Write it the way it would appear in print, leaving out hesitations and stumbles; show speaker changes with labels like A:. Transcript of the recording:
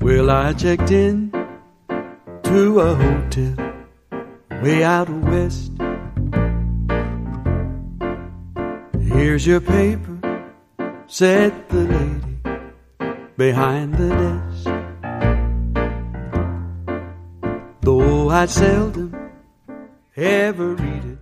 A: Well, I checked in to a hotel way out west. Here's your paper, said the lady behind the desk. Though I seldom ever read it,